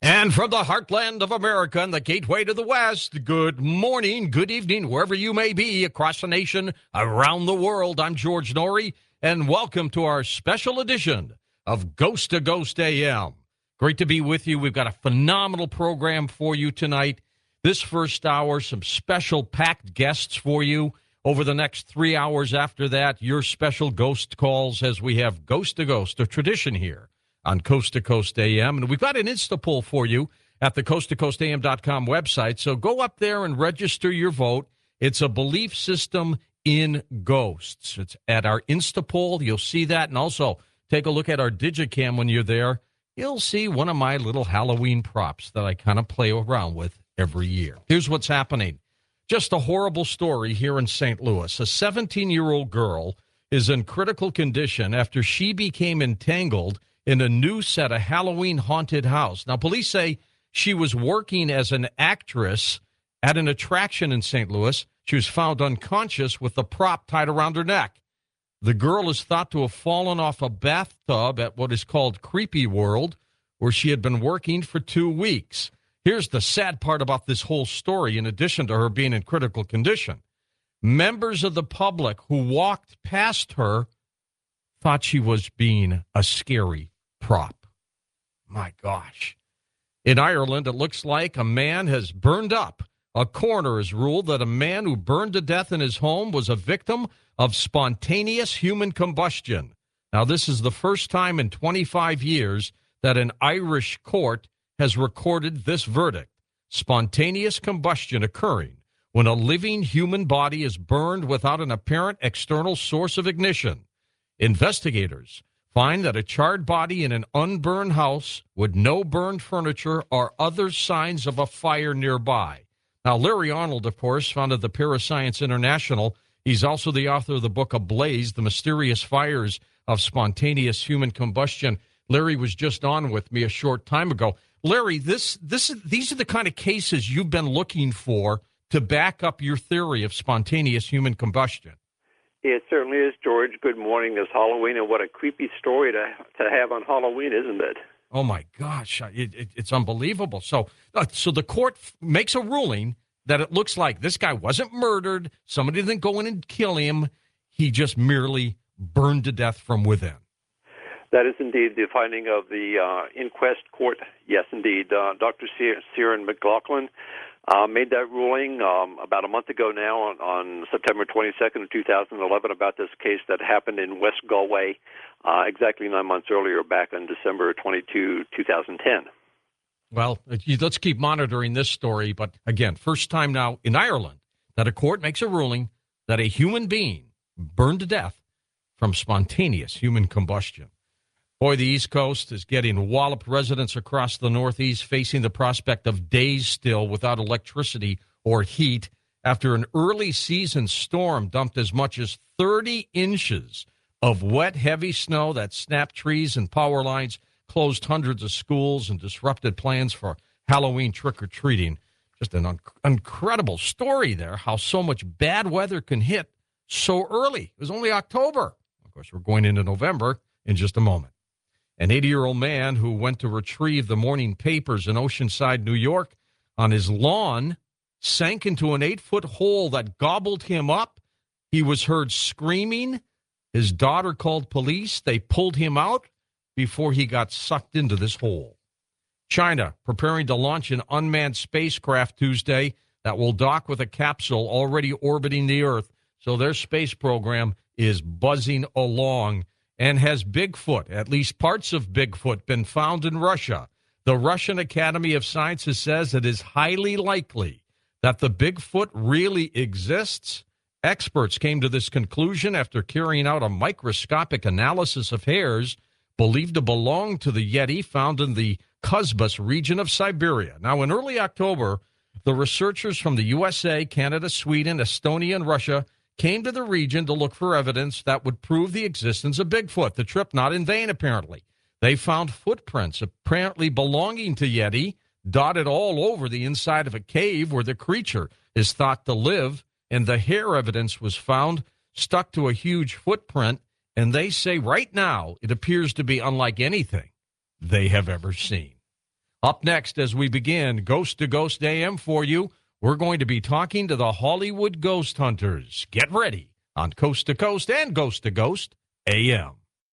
And from the heartland of America and the gateway to the West, good morning, good evening, wherever you may be across the nation, around the world. I'm George Noory, and welcome to our special edition of Ghost to Ghost AM. Great to be with you. We've got a phenomenal program for you tonight. This first hour, some special packed guests for you. Over the next 3 hours after that, your special ghost calls as we have Ghost to Ghost, a tradition here on Coast to Coast AM. And we've got an Insta poll for you at the coasttocoastam.com website. So go up there and register your vote. It's a belief system in ghosts. It's at our Insta poll. You'll see that. And also take a look at our Digicam when you're there. You'll see one of my little Halloween props that I kind of play around with every year. Here's what's happening. Just a horrible story here in St. Louis. A 17-year-old girl is in critical condition after she became entangled in a new set of Halloween haunted house. Now, police say she was working as an actress at an attraction in St. Louis. She was found unconscious with the prop tied around her neck. The girl is thought to have fallen off a bathtub at what is called Creepy World, where she had been working for 2 weeks. Here's the sad part about this whole story, in addition to her being in critical condition. Members of the public who walked past her thought she was being a scary prop. My gosh. In Ireland, it looks like a man has burned up. A coroner has ruled that a man who burned to death in his home was a victim of spontaneous human combustion. Now, this is the first time in 25 years that an Irish court has recorded this verdict. Spontaneous combustion occurring when a living human body is burned without an apparent external source of ignition. Investigators find that a charred body in an unburned house with no burned furniture or other signs of a fire nearby. Now, Larry Arnold, of course, founded the Parascience International. He's also the author of the book Ablaze, The Mysterious Fires of Spontaneous Human Combustion. Larry was just on with me a short time ago. Larry, these are the kind of cases you've been looking for to back up your theory of spontaneous human combustion. It certainly is, George. Good morning this Halloween, and what a creepy story to have on Halloween, isn't it? Oh, my gosh. It's unbelievable. So the court makes a ruling that it looks like this guy wasn't murdered. Somebody didn't go in and kill him. He just merely burned to death from within. That is indeed the finding of the inquest court. Yes, indeed. Dr. Ciaran McLaughlin made that ruling about a month ago now on September 22nd of 2011 about this case that happened in West Galway exactly 9 months earlier, back on December 22, 2010. Well, let's keep monitoring this story. But again, first time now in Ireland that a court makes a ruling that a human being burned to death from spontaneous human combustion. Boy, the East Coast is getting walloped. Residents across the Northeast facing the prospect of days still without electricity or heat after an early season storm dumped as much as 30 inches of wet, heavy snow that snapped trees and power lines, closed hundreds of schools, and disrupted plans for Halloween trick-or-treating. Just an incredible story there, how so much bad weather can hit so early. It was only October. Of course, we're going into November in just a moment. An 80-year-old man who went to retrieve the morning papers in Oceanside, New York, on his lawn, sank into an 8-foot hole that gobbled him up. He was heard screaming. His daughter called police. They pulled him out before he got sucked into this hole. China preparing to launch an unmanned spacecraft Tuesday that will dock with a capsule already orbiting the Earth. So their space program is buzzing along. And has Bigfoot, at least parts of Bigfoot, been found in Russia? The Russian Academy of Sciences says it is highly likely that the Bigfoot really exists. Experts came to this conclusion after carrying out a microscopic analysis of hairs believed to belong to the Yeti found in the Kuzbas region of Siberia. Now, in early October, the researchers from the USA, Canada, Sweden, Estonia, and Russia came to the region to look for evidence that would prove the existence of Bigfoot. The trip not in vain, apparently. They found footprints apparently belonging to Yeti dotted all over the inside of a cave where the creature is thought to live, and the hair evidence was found stuck to a huge footprint, and they say right now it appears to be unlike anything they have ever seen. Up next, as we begin Ghost to Ghost AM for you, we're going to be talking to the Hollywood Ghost Hunters. Get ready on Coast to Coast and Ghost to Ghost AM.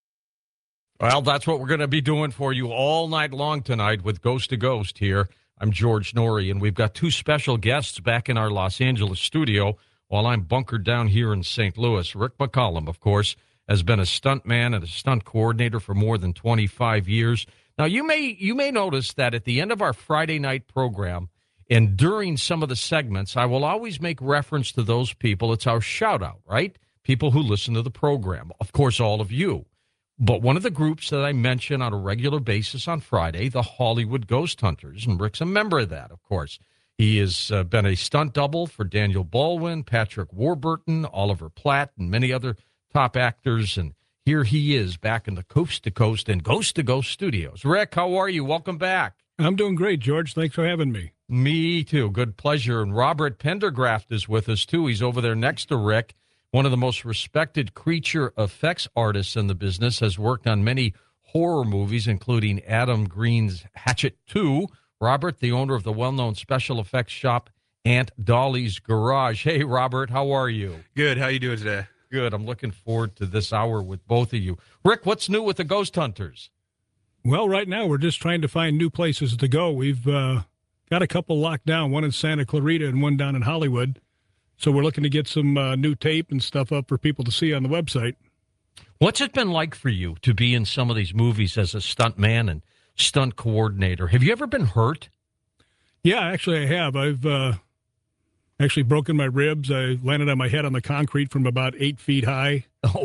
Well, that's what we're going to be doing for you all night long tonight with Ghost to Ghost here. I'm George Norrie, and we've got two special guests back in our Los Angeles studio while I'm bunkered down here in St. Louis. Rick McCollum, of course, has been a stuntman and a stunt coordinator for more than 25 years. Now, you may notice that at the end of our Friday night program and during some of the segments, I will always make reference to those people. It's our shout-out, right? People who listen to the program. Of course, all of you. But one of the groups that I mention on a regular basis on Friday, the Hollywood Ghost Hunters, and Rick's a member of that, of course. He has been a stunt double for Daniel Baldwin, Patrick Warburton, Oliver Platt, and many other top actors. And here he is back in the Coast to Coast and Ghost to Ghost studios. Rick, how are you? Welcome back. I'm doing great, George. Thanks for having me. Me too. Good pleasure. And Robert Pendergraft is with us, too. He's over there next to Rick. One of the most respected creature effects artists in the business, has worked on many horror movies, including Adam Green's Hatchet 2. Robert, the owner of the well-known special effects shop, Aunt Dolly's Garage. Hey, Robert, how are you? Good. How you doing today? Good. I'm looking forward to this hour with both of you. Rick, what's new with the Ghost Hunters? Well, right now we're just trying to find new places to go. We've got a couple locked down, one in Santa Clarita and one down in Hollywood. So we're looking to get some new tape and stuff up for people to see on the website. What's it been like for you to be in some of these movies as a stunt man and stunt coordinator? Have you ever been hurt? Yeah, actually I have. I've actually broken my ribs. I landed on my head on the concrete from about 8 feet high.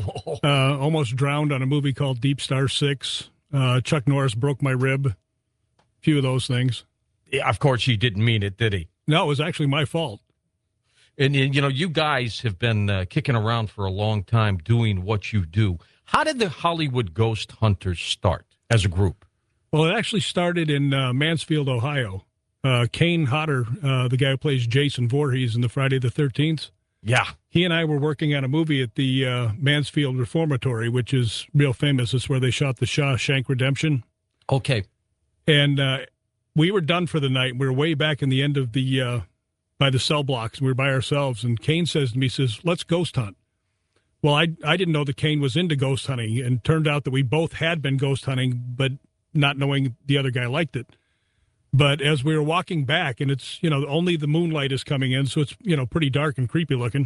Almost drowned on a movie called Deep Star 6. Chuck Norris broke my rib. A few of those things. Yeah, of course he didn't mean it, did he? No, it was actually my fault. And, you know, you guys have been kicking around for a long time doing what you do. How did the Hollywood Ghost Hunters start as a group? Well, it actually started in Mansfield, Ohio. Kane Hodder, the guy who plays Jason Voorhees in the Friday the 13th. Yeah. He and I were working on a movie at the Mansfield Reformatory, which is real famous. It's where they shot the Shawshank Redemption. Okay. And we were done for the night. We were way back in the end of the by the cell blocks. We were by ourselves. And Kane says to me, let's ghost hunt. Well, I didn't know that Kane was into ghost hunting. And turned out that we both had been ghost hunting, but not knowing the other guy liked it. But as we were walking back, and it's, only the moonlight is coming in, so it's, pretty dark and creepy looking.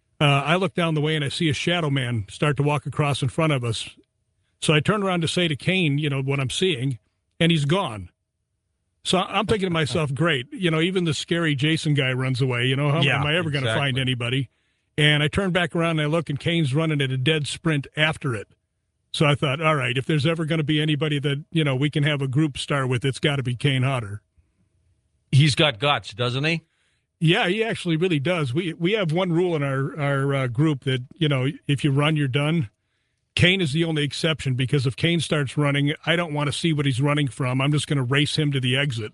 I look down the way and I see a shadow man start to walk across in front of us. So I turn around to say to Kane, what I'm seeing, and he's gone. So I'm thinking to myself, great, even the scary Jason guy runs away. How am I ever going to find anybody? And I turn back around and I look, and Kane's running at a dead sprint after it. So I thought, all right, if there's ever going to be anybody that, we can have a group star with, it's got to be Kane Hodder. He's got guts, doesn't he? Yeah, he actually really does. We have one rule in our group that, if you run, you're done. Kane is the only exception, because if Kane starts running, I don't want to see what he's running from. I'm just going to race him to the exit.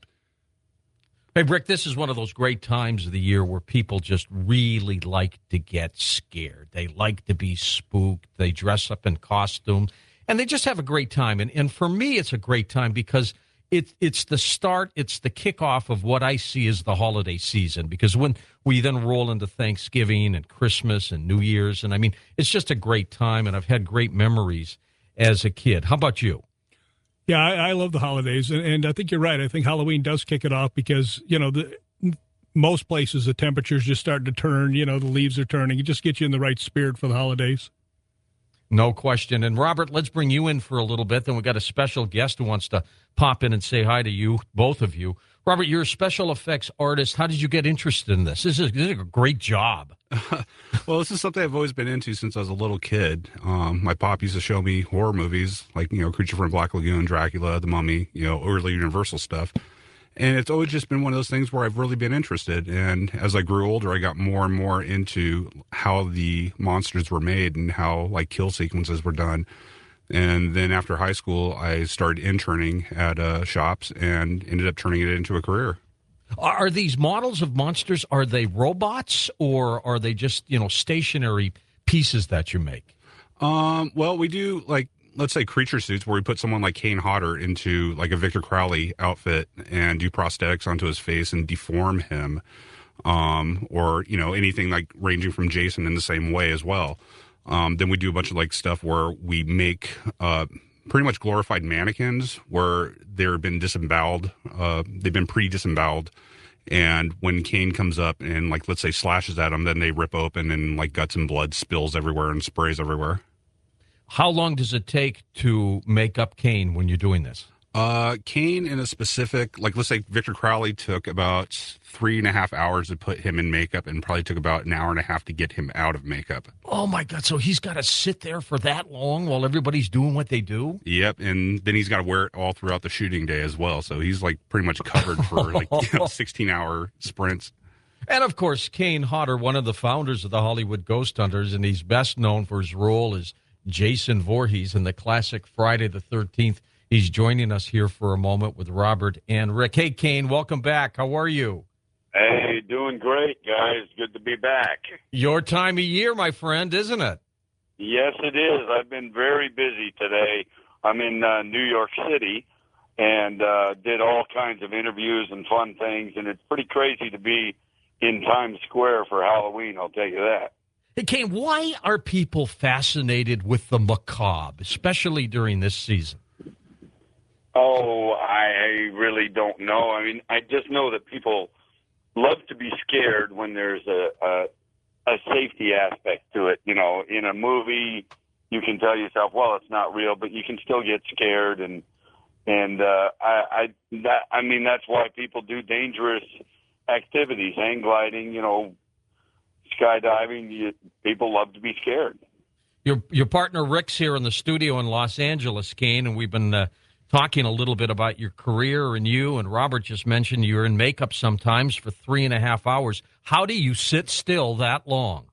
Hey, Rick, this is one of those great times of the year where people just really like to get scared. They like to be spooked. They dress up in costume, and they just have a great time. And for me, it's a great time because it's the start, it's the kickoff of what I see as the holiday season, because when we then roll into Thanksgiving and Christmas and New Year's, and I mean, it's just a great time, and I've had great memories as a kid. How about you? Yeah, I love the holidays, and I think you're right. I think Halloween does kick it off because, most places the temperature's just starting to turn, the leaves are turning. It just gets you in the right spirit for the holidays. No question. And Robert, let's bring you in for a little bit. Then we've got a special guest who wants to pop in and say hi to you, both of you. Robert, you're a special effects artist. How did you get interested in this? This is a great job. Well, this is something I've always been into since I was a little kid. My pop used to show me horror movies like, Creature from Black Lagoon, Dracula, The Mummy, early Universal stuff. And it's always just been one of those things where I've really been interested. And as I grew older, I got more and more into how the monsters were made and how kill sequences were done. And then after high school, I started interning at shops and ended up turning it into a career. Are these models of monsters, are they robots, or are they just, stationary pieces that you make? Well, we do let's say creature suits where we put someone like Kane Hodder into like a Victor Crowley outfit and do prosthetics onto his face and deform him, or anything like ranging from Jason in the same way as well. Then we do a bunch of like stuff where we make pretty much glorified mannequins where they've been disemboweled. They've been pre-disemboweled. And when Kane comes up and, like, let's say slashes at them, then they rip open and, like, guts and blood spills everywhere and sprays everywhere. How long does it take to make up Kane when you're doing this? Kane in a specific, like, let's say Victor Crowley took about 3.5 hours to put him in makeup and probably took about 1.5 hours to get him out of makeup. Oh, my God. So he's got to sit there for that long while everybody's doing what they do? Yep. And then he's got to wear it all throughout the shooting day as well. So he's, like, pretty much covered for, like, 16-hour sprints. And, of course, Kane Hodder, one of the founders of the Hollywood Ghost Hunters, and he's best known for his role as Jason Voorhees in the classic Friday the 13th. He's joining us here for a moment with Robert and Rick. Hey, Kane, welcome back. How are you? Hey, doing great, guys. Good to be back. Your time of year, my friend, isn't it? Yes, it is. I've been very busy today. I'm in New York City and did all kinds of interviews and fun things, and it's pretty crazy to be in Times Square for Halloween, I'll tell you that. Hey, Kane, why are people fascinated with the macabre, especially during this season? Oh, I really don't know. I mean, I just know that people love to be scared when there's a safety aspect to it. You know, in a movie, you can tell yourself, well, it's not real, but you can still get scared. And I mean, that's why people do dangerous activities, hang gliding, skydiving. People love to be scared. Your partner Rick's here in the studio in Los Angeles, Kane, and we've been talking a little bit about your career and you. And Robert just mentioned you're in makeup sometimes for 3.5 hours. How do you sit still that long?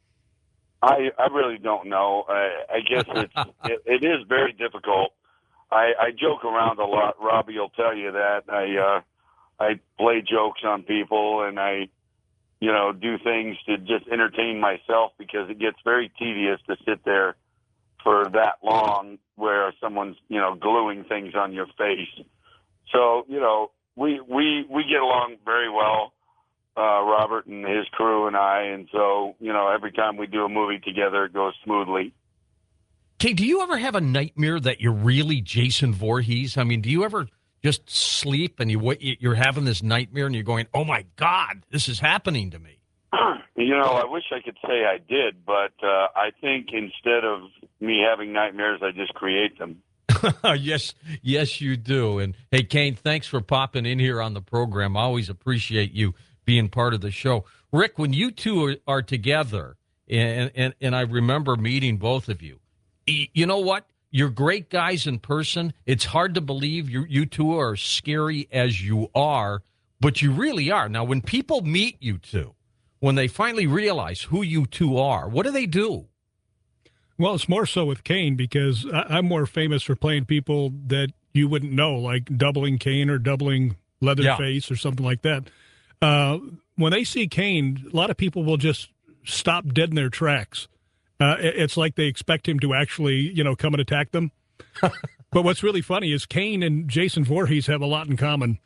I really don't know. I guess it is very difficult. I joke around a lot. Robbie will tell you that. I play jokes on people, and I do things to just entertain myself because it gets very tedious to sit there for that long where someone's, gluing things on your face. So, we get along very well, Robert and his crew and I. And so, every time we do a movie together, it goes smoothly. Okay, do you ever have a nightmare that you're really Jason Voorhees? I mean, do you ever just sleep and you're having this nightmare and you're going, oh, my God, this is happening to me? I wish I could say I did, but I think instead of me having nightmares, I just create them. Yes, you do. And, hey, Kane, thanks for popping in here on the program. I always appreciate you being part of the show. Rick, when you two are together, and I remember meeting both of you, you know what? You're great guys in person. It's hard to believe you two are as scary as you are, but you really are. Now, when people meet you two, when they finally realize who you two are, what do they do? Well, it's more so with Kane because I'm more famous for playing people that you wouldn't know, like doubling Kane or doubling Leatherface or something like that. When they see Kane, a lot of people will just stop dead in their tracks. It's like they expect him to actually, come and attack them. But what's really funny is Kane and Jason Voorhees have a lot in common.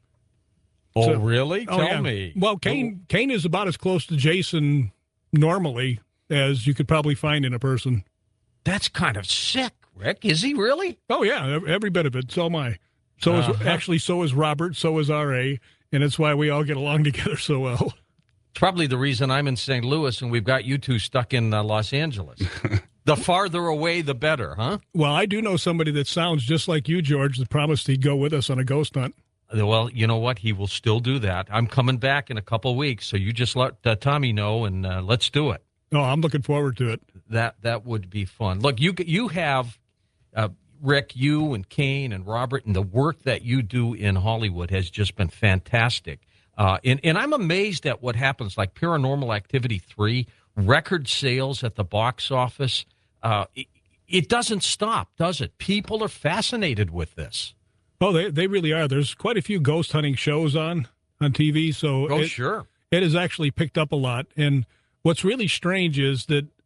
Oh, really? Tell me. Well, Kane is about as close to Jason normally as you could probably find in a person. That's kind of sick, Rick. Is he really? Oh, yeah, every bit of it. So am I. So is Robert, so is R.A., and it's why we all get along together so well. It's probably the reason I'm in St. Louis and we've got you two stuck in Los Angeles. The farther away, the better, huh? Well, I do know somebody that sounds just like you, George, that promised he'd go with us on a ghost hunt. Well, you know what? He will still do that. I'm coming back in a couple of weeks, so you just let Tommy know, and let's do it. Oh, I'm looking forward to it. That would be fun. Look, you have, Rick, you and Kane and Robert, and the work that you do in Hollywood has just been fantastic. And I'm amazed at what happens, like Paranormal Activity 3, record sales at the box office. It doesn't stop, does it? People are fascinated with this. Oh, they really are. There's quite a few ghost hunting shows on TV, so sure. It has actually picked up a lot. And what's really strange is that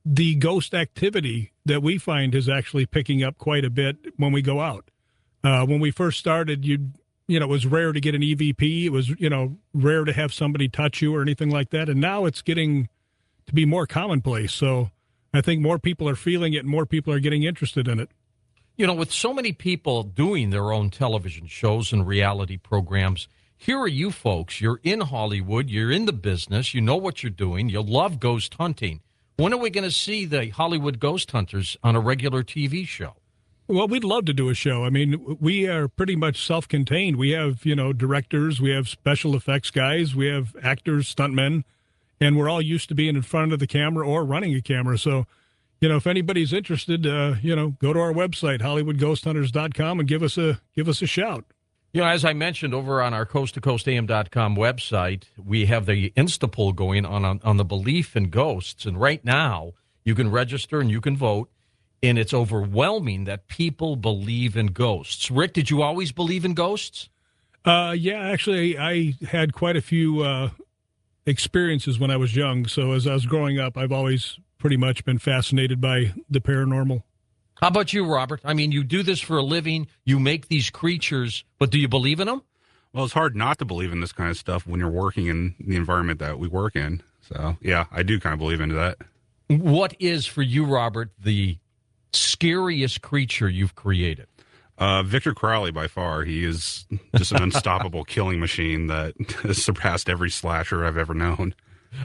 the ghost activity that we find is actually picking up quite a bit when we go out. When we first started, it was rare to get an EVP. It was, rare to have somebody touch you or anything like that. And now it's getting to be more commonplace. So I think more people are feeling it and more people are getting interested in it. With so many people doing their own television shows and reality programs, here are you folks. You're in Hollywood. You're in the business. You know what you're doing. You love ghost hunting. When are we going to see the Hollywood Ghost Hunters on a regular TV show? Well, we'd love to do a show. I mean, we are pretty much self-contained. We have, directors, we have special effects guys, we have actors, stuntmen, and we're all used to being in front of the camera or running a camera. So, if anybody's interested, go to our website, HollywoodGhostHunters.com, and give us a shout. As I mentioned over on our coasttocoastam.com website, we have the Instapoll going on the belief in ghosts. And right now, you can register and you can vote. And it's overwhelming that people believe in ghosts. Rick, did you always believe in ghosts? Yeah, actually, I had quite a few experiences when I was young. So as I was growing up, I've always pretty much been fascinated by the paranormal. How about you, Robert? I mean, you do this for a living. You make these creatures, but do you believe in them? Well, it's hard not to believe in this kind of stuff when you're working in the environment that we work in. So, yeah, I do kind of believe into that. What is, for you, Robert, the scariest creature you've created? Victor Crowley, by far. He is just an unstoppable killing machine that has surpassed every slasher I've ever known.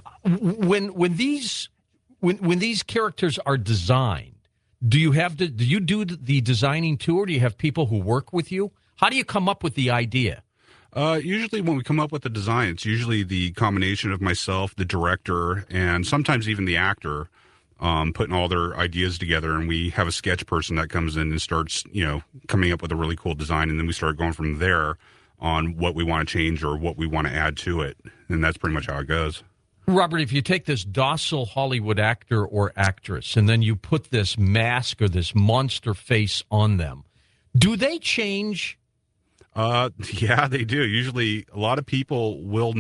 When these characters are designed, do you do the designing too, or do you have people who work with you? How do you come up with the idea? Usually when we come up with the design, it's usually the combination of myself, the director, and sometimes even the actor, putting all their ideas together, and we have a sketch person that comes in and starts, coming up with a really cool design, and then we start going from there on what we want to change or what we want to add to it, and that's pretty much how it goes. Robert, if you take this docile Hollywood actor or actress and then you put this mask or this monster face on them, do they change? Yeah, they do. Usually a lot of people will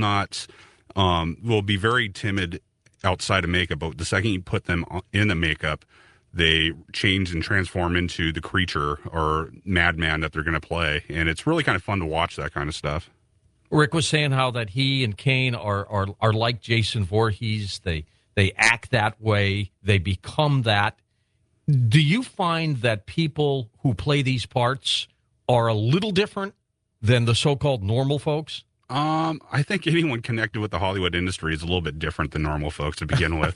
be very timid outside of makeup, but the second you put them in the makeup, they change and transform into the creature or madman that they're going to play. And it's really kind of fun to watch that kind of stuff. Rick was saying how that he and Kane are like Jason Voorhees. They act that way. They become that. Do you find that people who play these parts are a little different than the so-called normal folks? I think anyone connected with the Hollywood industry is a little bit different than normal folks to begin with.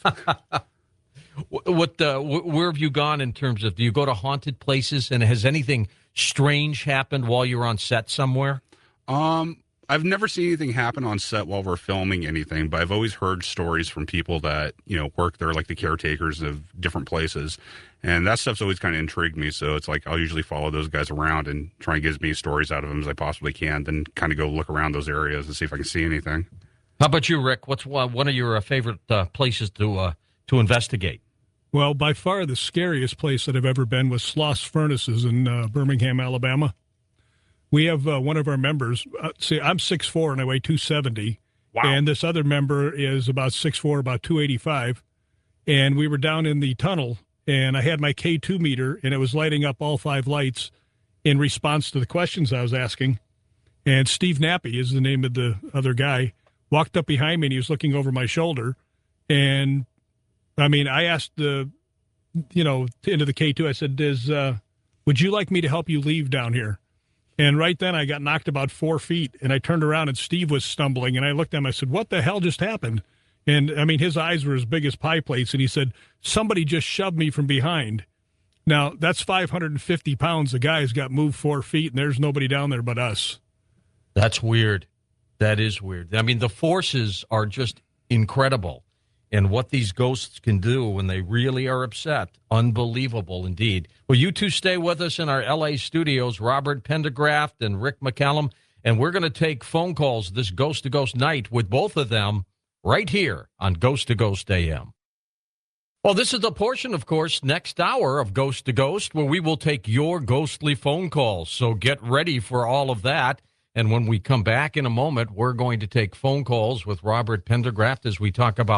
Where have you gone in terms of, do you go to haunted places, and has anything strange happened while you're on set somewhere? I've never seen anything happen on set while we're filming anything, but I've always heard stories from people that, work there, like the caretakers of different places. And that stuff's always kind of intrigued me. So it's like I'll usually follow those guys around and try and get as many stories out of them as I possibly can, then kind of go look around those areas and see if I can see anything. How about you, Rick? What's one of your favorite places to investigate? Well, by far the scariest place that I've ever been was Sloss Furnaces in Birmingham, Alabama. We have one of our members, I'm 6'4", and I weigh 270. Wow. And this other member is about 6'4", about 285. And we were down in the tunnel, and I had my K2 meter, and it was lighting up all 5 lights in response to the questions I was asking. And Steve Nappy is the name of the other guy, walked up behind me, and he was looking over my shoulder. And, I asked into the K2, I said, would you like me to help you leave down here? And right then I got knocked about 4 feet, and I turned around and Steve was stumbling, and I looked at him. I said, what the hell just happened? And his eyes were as big as pie plates, and he said, somebody just shoved me from behind. Now that's 550 pounds. The guy's got moved 4 feet, and there's nobody down there but us. That's weird. That is weird. The forces are just incredible. And what these ghosts can do when they really are upset, unbelievable indeed. Well, you two stay with us in our L.A. studios, Robert Pendergraft and Rick McCallum, and we're going to take phone calls this Ghost to Ghost night with both of them right here on Ghost to Ghost AM. Well, this is the portion, of course, next hour of Ghost to Ghost, where we will take your ghostly phone calls. So get ready for all of that. And when we come back in a moment, we're going to take phone calls with Robert Pendergraft as we talk about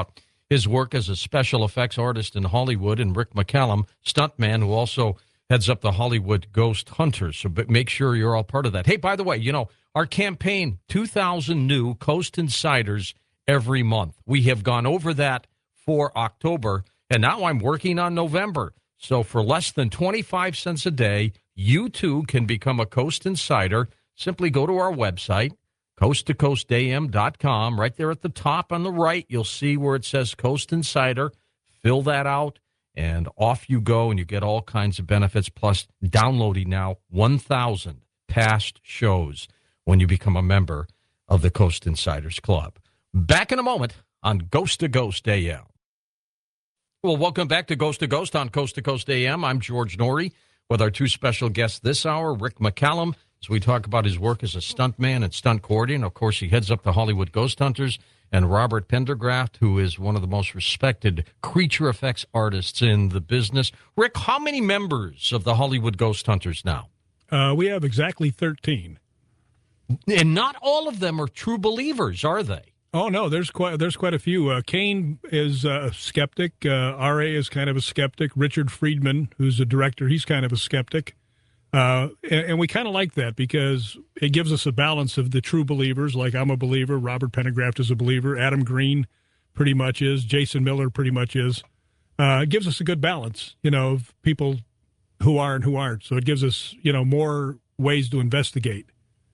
his work as a special effects artist in Hollywood, and Rick McCallum, stuntman, who also heads up the Hollywood Ghost Hunters. So make sure you're all part of that. Hey, by the way, our campaign, 2,000 new Coast Insiders every month. We have gone over that for October, and now I'm working on November. So for less than 25 cents a day, you too can become a Coast Insider. Simply go to our website, coasttocoastam.com. Right there at the top on the right, you'll see where it says Coast Insider. Fill that out, and off you go, and you get all kinds of benefits, plus downloading now 1,000 past shows when you become a member of the Coast Insiders Club. Back in a moment on Ghost to Ghost AM. Well, welcome back to Ghost on Coast to Coast AM. I'm George Noory with our two special guests this hour, Rick McCallum, as we talk about his work as a stuntman and stunt coordinator. Of course, he heads up the Hollywood Ghost Hunters, and Robert Pendergraft, who is one of the most respected creature effects artists in the business. Rick, how many members of the Hollywood Ghost Hunters now? We have exactly 13. And not all of them are true believers, are they? Oh, no, there's quite a few. Kane is a skeptic. R.A. is kind of a skeptic. Richard Friedman, who's the director, he's kind of a skeptic. And we kind of like that because it gives us a balance of the true believers, like I'm a believer, Robert Pendergraft is a believer, Adam Green pretty much is, Jason Miller pretty much is. It gives us a good balance, of people who are and who aren't. So it gives us, more ways to investigate.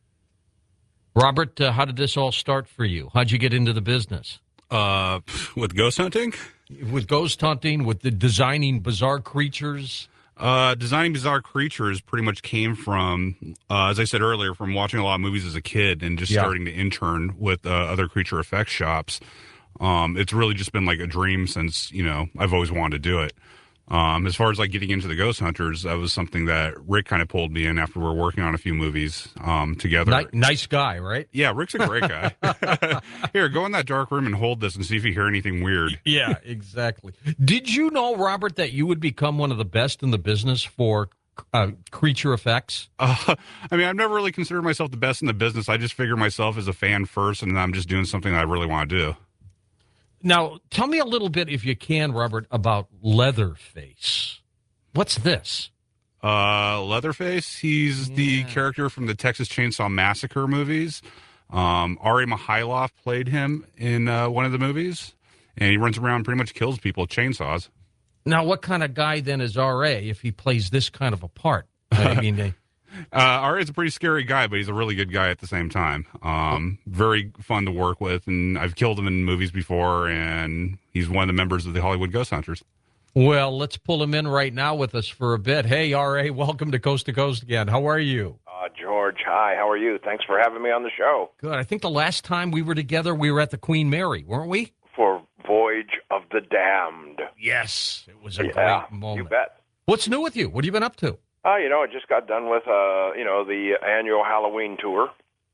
Robert, how did this all start for you? How'd you get into the business? With ghost hunting? With ghost hunting, with the designing bizarre creatures? Designing bizarre creatures pretty much came from, as I said earlier, from watching a lot of movies as a kid and just starting to intern with other creature effects shops. It's really just been like a dream since, I've always wanted to do it. As far as like getting into the Ghost Hunters, that was something that Rick kind of pulled me in after we were working on a few movies together. Nice guy, right? Yeah, Rick's a great guy. Here, go in that dark room and hold this and see if you hear anything weird. Yeah, exactly. Did you know, Robert, that you would become one of the best in the business for creature effects? I've never really considered myself the best in the business. I just figure myself as a fan first, and I'm just doing something that I really want to do. Now, tell me a little bit, if you can, Robert, about Leatherface. What's this? Leatherface, he's the character from the Texas Chainsaw Massacre movies. Ari Mihailov played him in one of the movies, and he runs around and pretty much kills people with chainsaws. Now, what kind of guy then is R.A. if he plays this kind of a part? R.A. is a pretty scary guy, but he's a really good guy at the same time. Very fun to work with, and I've killed him in movies before, and he's one of the members of the Hollywood Ghost Hunters. Well, let's pull him in right now with us for a bit. Hey, R.A., welcome to Coast again. How are you? George, hi, how are you? Thanks for having me on the show. Good. I think the last time we were together, we were at the Queen Mary, weren't we? For Voyage of the Damned. Yes, it was a great moment. You bet. What's new with you? What have you been up to? I just got done with, the annual Halloween tour.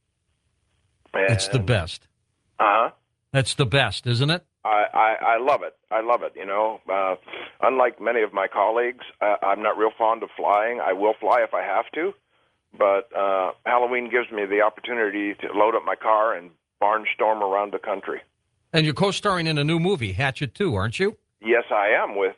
And, it's the best. Uh-huh. That's the best, isn't it? I love it. I love it, Unlike many of my colleagues, I'm not real fond of flying. I will fly if I have to, but Halloween gives me the opportunity to load up my car and barnstorm around the country. And you're co-starring in a new movie, Hatchet 2, aren't you? Yes, I am, with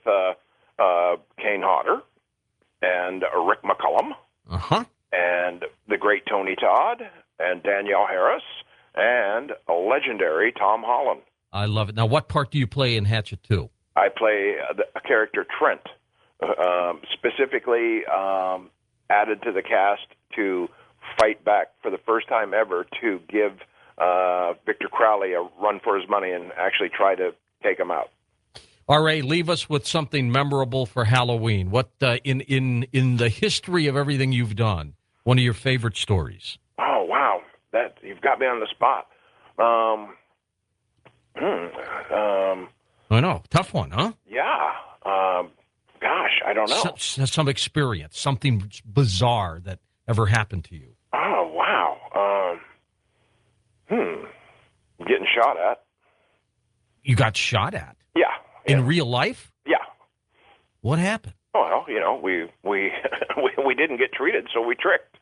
Kane Hodder and Rick McCallum, and the great Tony Todd, and Danielle Harris, and a legendary Tom Holland. I love it. Now, what part do you play in Hatchet 2? I play a character, Trent, specifically added to the cast to fight back for the first time ever to give Victor Crowley a run for his money and actually try to take him out. R.A., leave us with something memorable for Halloween. What in the history of everything you've done, one of your favorite stories? Oh, wow. That you've got me on the spot. I know. Tough one, huh? Yeah. Gosh, I don't know. Some experience, something bizarre that ever happened to you. Oh, wow. Getting shot at. You got shot at? Yeah. In real life? Yeah. What happened? Well, we didn't get treated, so we tricked.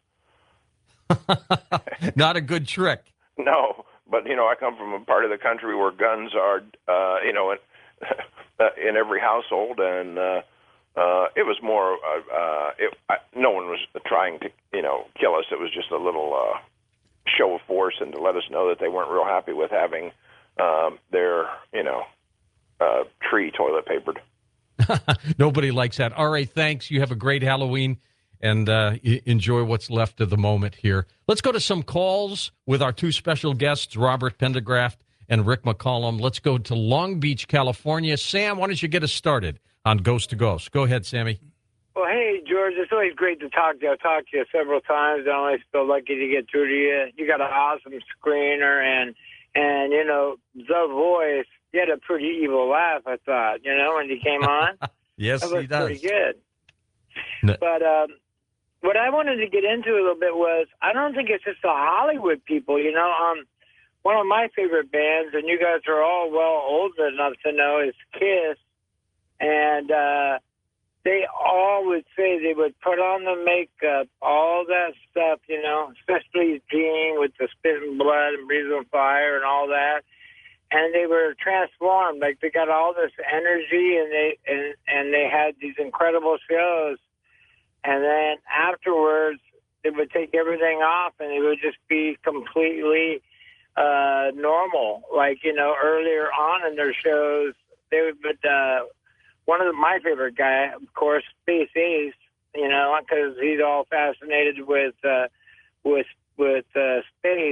Not a good trick. No, but I come from a part of the country where guns are, in every household, and it was more. No one was trying to, kill us. It was just a little show of force, and to let us know that they weren't real happy with having their, tree toilet papered. Nobody likes that. All right, thanks. You have a great Halloween, and enjoy what's left of the moment here. Let's go to some calls with our two special guests, Robert Pendergraft and Rick McCollum. Let's go to Long Beach, California. Sam, why don't you get us started on Ghost to Ghost? Go ahead, Sammy. Well, hey, George, it's always great to talk to you. I've talked to you several times. I always feel lucky to get through to you. You got an awesome screener, and the voice, you had a pretty evil laugh, I thought, when you came on. Yes, that was he does. pretty good. No. But what I wanted to get into a little bit was, I don't think it's just the Hollywood people, one of my favorite bands, and you guys are all well old enough to know, is Kiss. And they all would say they would put on the makeup, all that stuff, especially Gene with the spitting blood and breathing fire and all that. And they were transformed. Like, they got all this energy, and they had these incredible shows. And then afterwards, they would take everything off, and it would just be completely normal. Like, earlier on in their shows, they would, one of my favorite guy, of course, Space Ace, because he's all fascinated with space.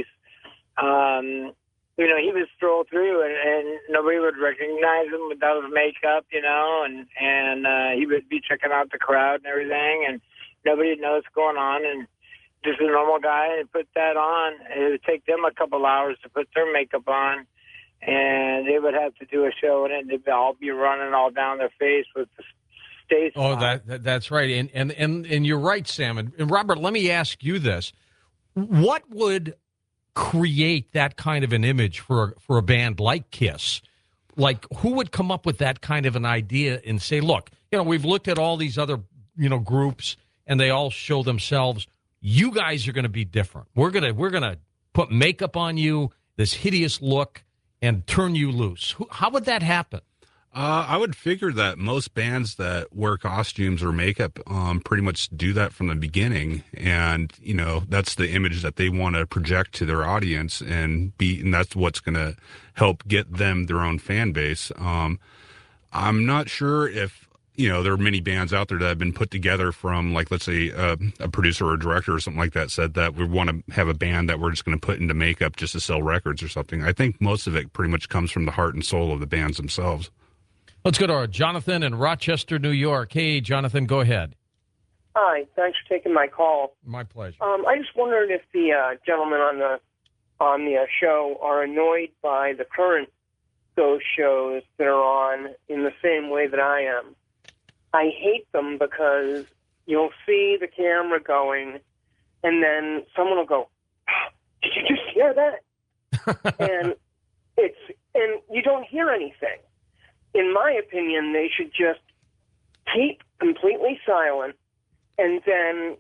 He would stroll through, and nobody would recognize him without his makeup, and he would be checking out the crowd and everything, and nobody would know what's going on, and just a normal guy, and put that on. And it would take them a couple hours to put their makeup on, and they would have to do a show in it, and they'd all be running all down their face with the Stace. Oh, that's right. And you're right, Sam. And Robert, let me ask you this. What would create that kind of an image for a band like Kiss? Like, who would come up with that kind of an idea and say, look, we've looked at all these other, groups, and they all show themselves. You guys are going to be different. We're gonna put makeup on you, this hideous look, and turn you loose. How would that happen? I would figure that most bands that wear costumes or makeup pretty much do that from the beginning, and that's the image that they want to project to their audience, and that's what's going to help get them their own fan base. I'm not sure if there are many bands out there that have been put together from, like, let's say a producer or a director or something like that said that we want to have a band that we're just going to put into makeup just to sell records or something. I think most of it pretty much comes from the heart and soul of the bands themselves. Let's go to our Jonathan in Rochester, New York. Hey, Jonathan, go ahead. Hi, thanks for taking my call. My pleasure. I just wondered if the gentlemen on the show are annoyed by the current ghost shows that are on in the same way that I am. I hate them because you'll see the camera going, and then someone will go, "Did you just hear that?" and you don't hear anything. In my opinion, they should just keep completely silent, and then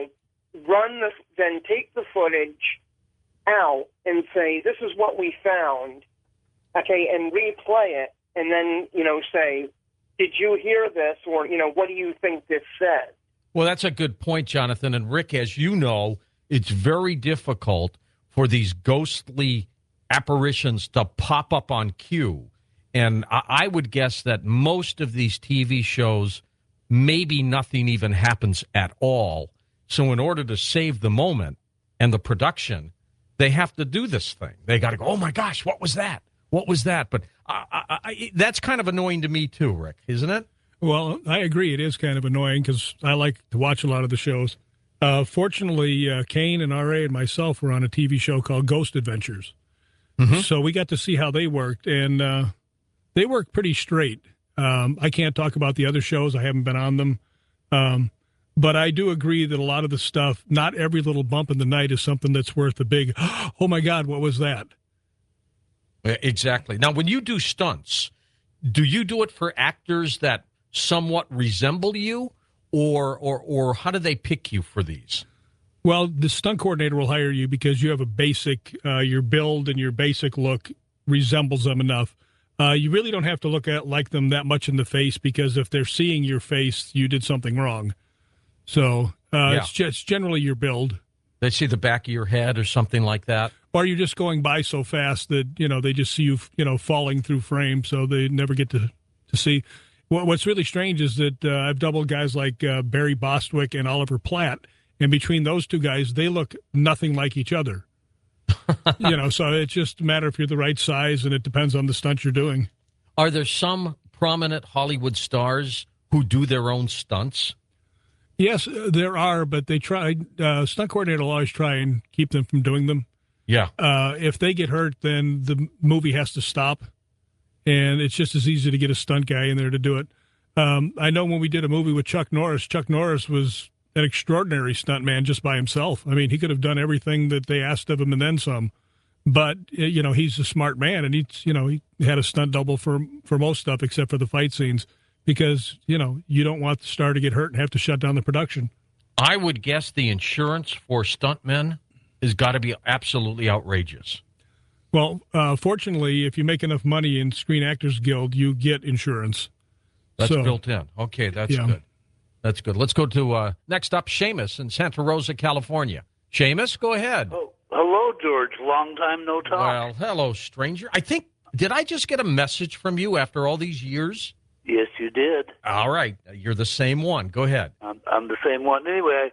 then take the footage out and say, "This is what we found," okay, and replay it, and then say, "Did you hear this?" or "What do you think this said?" Well, that's a good point, Jonathan. And Rick, as you know, it's very difficult for these ghostly apparitions to pop up on cue. And I would guess that most of these TV shows, maybe nothing even happens at all. So in order to save the moment and the production, they have to do this thing. They got to go, "Oh, my gosh, what was that? What was that?" But that's kind of annoying to me too, Rick, isn't it? Well, I agree. It is kind of annoying because I like to watch a lot of the shows. Fortunately, Kane and R.A. and myself were on a TV show called Ghost Adventures. Mm-hmm. So we got to see how they worked, and they work pretty straight. I can't talk about the other shows. I haven't been on them. But I do agree that a lot of the stuff, not every little bump in the night is something that's worth a big, "Oh, my God, what was that?" Exactly. Now, when you do stunts, do you do it for actors that somewhat resemble you, or how do they pick you for these? Well, the stunt coordinator will hire you because you have a basic, your build and your basic look resembles them enough. You really don't have to look at like them that much in the face, because if they're seeing your face, you did something wrong. So it's just generally your build. They see the back of your head or something like that. Or you're just going by so fast that, they just see you, falling through frame, so they never get to see. What's really strange is that I've doubled guys like Barry Bostwick and Oliver Platt, and between those two guys, they look nothing like each other. So it's just a matter if you're the right size, and it depends on the stunt you're doing. Are there some prominent Hollywood stars who do their own stunts? Yes, there are, but they try. Stunt coordinator will always try and keep them from doing them. Yeah. If they get hurt, then the movie has to stop, and it's just as easy to get a stunt guy in there to do it. I know when we did a movie with Chuck Norris was an extraordinary stuntman just by himself. I mean, he could have done everything that they asked of him and then some. But he's a smart man, and he had a stunt double for most stuff except for the fight scenes, because you don't want the star to get hurt and have to shut down the production. I would guess the insurance for stuntmen has got to be absolutely outrageous. Well, fortunately, if you make enough money in Screen Actors Guild, you get insurance. That's built in. Okay, that's good. That's good. Let's go to next up, Seamus in Santa Rosa, California. Seamus, go ahead. Oh, hello, George. Long time no talk. Well, hello, stranger. Did I just get a message from you after all these years? Yes, you did. All right. You're the same one. Go ahead. I'm the same one. Anyway,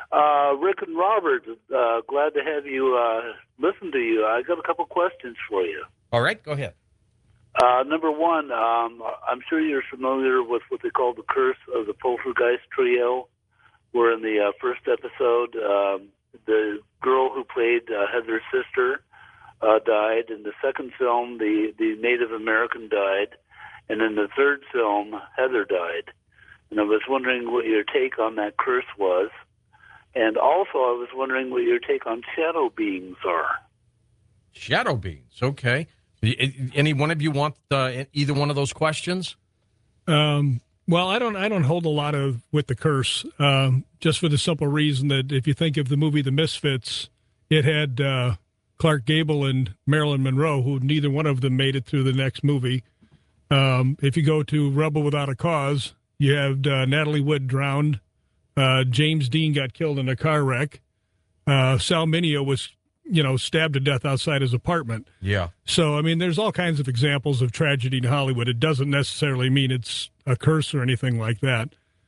Rick and Robert, glad to have you listen to you. I got a couple questions for you. All right, go ahead. Number one, I'm sure you're familiar with what they call the curse of the Poltergeist trio, where in the first episode, the girl who played Heather's sister died. In the second film, the Native American died. And in the third film, Heather died. And I was wondering what your take on that curse was. And also, I was wondering what your take on shadow beings are. Shadow beings, okay. Any one of you want either one of those questions? Well, I don't hold a lot with the curse, just for the simple reason that if you think of the movie The Misfits, it had Clark Gable and Marilyn Monroe, who neither one of them made it through the next movie. If you go to Rebel Without a Cause, you have Natalie Wood drowned. James Dean got killed in a car wreck. Sal Mineo was, stabbed to death outside his apartment. Yeah. So, I mean, there's all kinds of examples of tragedy in Hollywood. It doesn't necessarily mean it's a curse or anything like that.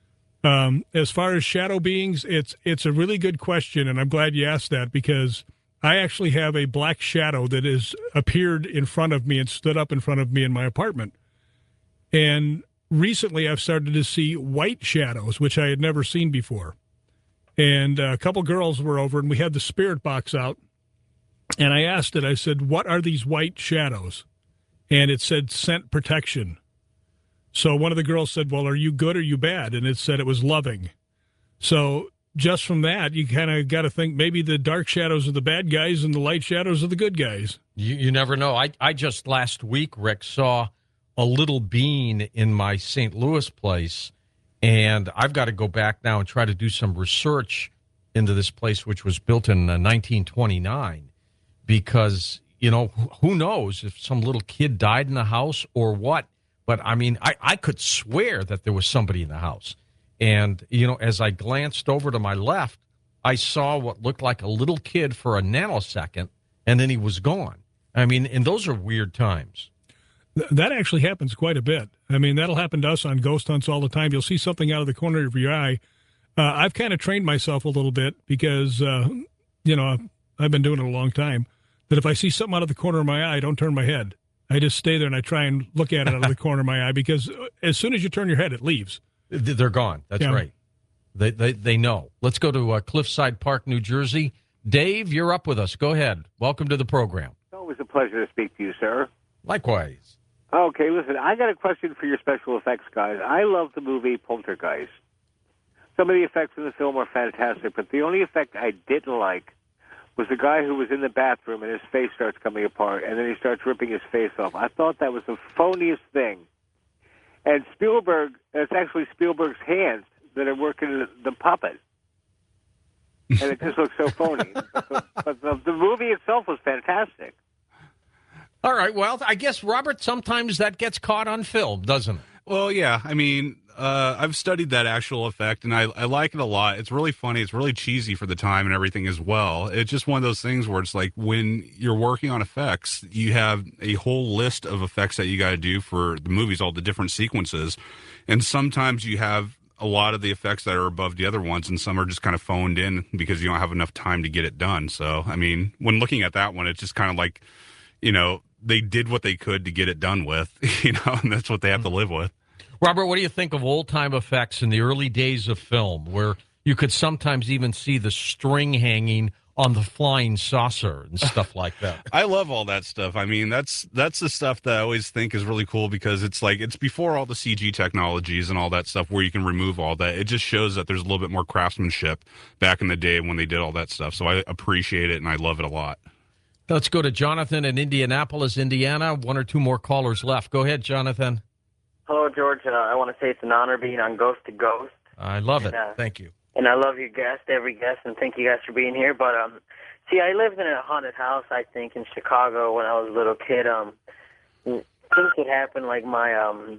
As far as shadow beings, it's a really good question, and I'm glad you asked that, because I actually have a black shadow that has appeared in front of me and stood up in front of me in my apartment. And recently I've started to see white shadows, which I had never seen before. And a couple girls were over, and we had the spirit box out. And I asked it, I said, what are these white shadows? And it said scent protection. So one of the girls said, well, are you good or you bad? And it said it was loving. So just from that, you kind of got to think maybe the dark shadows are the bad guys and the light shadows are the good guys. You never know. I just last week, Rick, saw a little bean in my St. Louis place, and I've got to go back now and try to do some research into this place, which was built in 1929, because, who knows if some little kid died in the house or what. But, I mean, I could swear that there was somebody in the house. And, as I glanced over to my left, I saw what looked like a little kid for a nanosecond, and then he was gone. I mean, and those are weird times. That actually happens quite a bit. I mean, that'll happen to us on ghost hunts all the time. You'll see something out of the corner of your eye. I've kind of trained myself a little bit because, I've been doing it a long time, that if I see something out of the corner of my eye, I don't turn my head. I just stay there and I try and look at it out of the corner of my eye, because as soon as you turn your head, it leaves. They're gone. That's right. They know. Let's go to Cliffside Park, New Jersey. Dave, you're up with us. Go ahead. Welcome to the program. It's always a pleasure to speak to you, sir. Likewise. Okay, listen, I got a question for your special effects guys. I love the movie Poltergeist. Some of the effects in the film are fantastic, but the only effect I didn't like was the guy who was in the bathroom and his face starts coming apart, and then he starts ripping his face off. I thought that was the phoniest thing. And Spielberg, it's actually Spielberg's hands that are working the puppet. And it just looks so phony. But the movie itself was fantastic. All right. Well, I guess, Robert, sometimes that gets caught on film, doesn't it? Well, yeah. I mean, I've studied that actual effect, and I like it a lot. It's really funny. It's really cheesy for the time and everything as well. It's just one of those things where it's like when you're working on effects, you have a whole list of effects that you got to do for the movies, all the different sequences. And sometimes you have a lot of the effects that are above the other ones, and some are just kind of phoned in because you don't have enough time to get it done. So, I mean, when looking at that one, it's just kind of like, they did what they could to get it done with, and that's what they have to live with. Robert, what do you think of old-time effects in the early days of film where you could sometimes even see the string hanging on the flying saucer and stuff like that? I love all that stuff. I mean, that's the stuff that I always think is really cool because it's like it's before all the CG technologies and all that stuff where you can remove all that. It just shows that there's a little bit more craftsmanship back in the day when they did all that stuff. So I appreciate it and I love it a lot. Let's go to Jonathan in Indianapolis, Indiana. One or two more callers left. Go ahead, Jonathan. Hello, George. I want to say it's an honor being on Ghost to Ghost. I love it. Thank you. And I love your guest, every guest, and thank you guys for being here. But, see, I lived in a haunted house, I think, in Chicago when I was a little kid. Things would happen, like my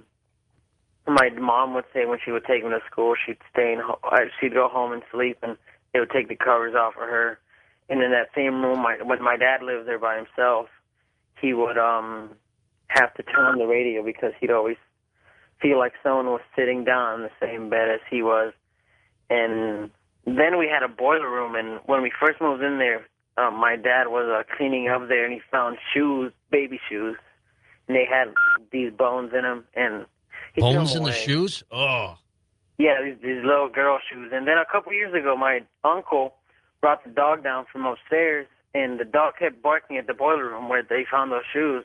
mom would say when she would take me to school, she'd go home and sleep, and they would take the covers off of her. And in that same room, when my dad lived there by himself, he would have to turn on the radio because he'd always feel like someone was sitting down in the same bed as he was. And then we had a boiler room, and when we first moved in there, my dad was cleaning up there, and he found shoes, baby shoes, and they had these bones in them. And he bones in the shoes? Oh. Yeah, these little girl shoes. And then a couple years ago, my uncle brought the dog down from upstairs, and the dog kept barking at the boiler room where they found those shoes.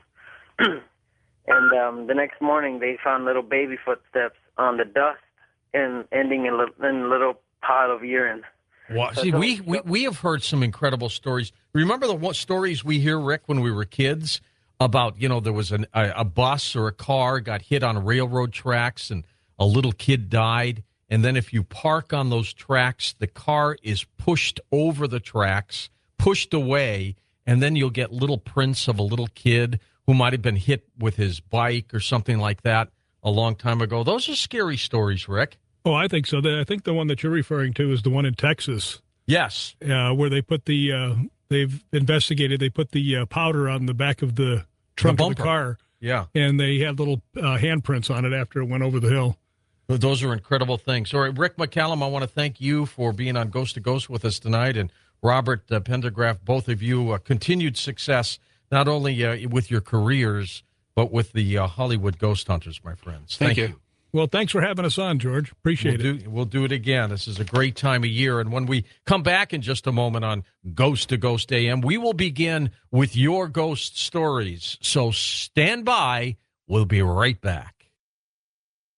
And the next morning, they found little baby footsteps on the dust and ending in a little pile of urine. Wow. See, we have heard some incredible stories. Remember the stories we hear, Rick, when we were kids about, there was a bus or a car got hit on railroad tracks and a little kid died. And then if you park on those tracks, the car is pushed over the tracks, pushed away, and then you'll get little prints of a little kid who might have been hit with his bike or something like that a long time ago. Those are scary stories, Rick. Oh, I think so. I think the one that you're referring to is the one in Texas. Yes. Where they put they've investigated, they put the powder on the back of the trunk of the car. Yeah. And they had little handprints on it after it went over the hill. Those are incredible things. All right, Rick McCallum, I want to thank you for being on Ghost to Ghost with us tonight. And Robert Pendergraph, both of you, continued success, not only with your careers, but with the Hollywood Ghost Hunters, my friends. Thank you. Well, thanks for having us on, George. Appreciate it. We'll do it again. This is a great time of year. And when we come back in just a moment on Ghost to Ghost AM, we will begin with your ghost stories. So stand by. We'll be right back.